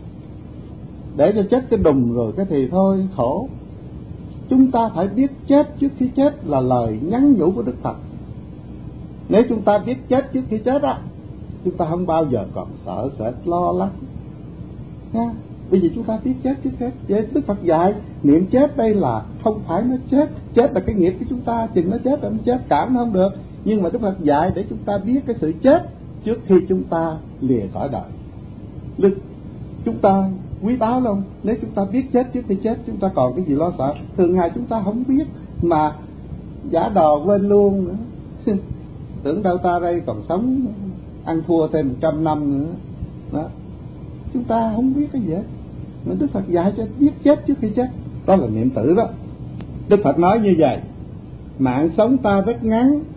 Speaker 1: để cho chết cái đùng rồi cái thì thôi khổ. Chúng ta phải biết chết trước khi chết là lời nhắn nhủ của Đức Phật. Nếu chúng ta biết chết trước khi chết á, chúng ta không bao giờ còn sợ sệt lo lắng nha. Bởi vì chúng ta biết chết trước hết. Vậy Đức Phật dạy niệm chết đây là không phải nó chết, chết là cái nghiệp của chúng ta, chừng nó chết là nó chết, cản nó không được. Nhưng mà Đức Phật dạy để chúng ta biết cái sự chết trước khi chúng ta lìa cõi đời. Lực chúng ta quý báu lắm. Nếu chúng ta biết chết trước khi chết, chúng ta còn cái gì lo sợ. Thường ngày chúng ta không biết mà giả đò quên luôn nữa. Tưởng đâu ta đây còn sống ăn thua thêm 100 năm nữa đó. Chúng ta không biết cái gì hết. Mà Đức Phật dạy cho biết chết trước khi chết, đó là niệm tử đó. Đức Phật nói như vậy: mạng sống ta rất ngắn,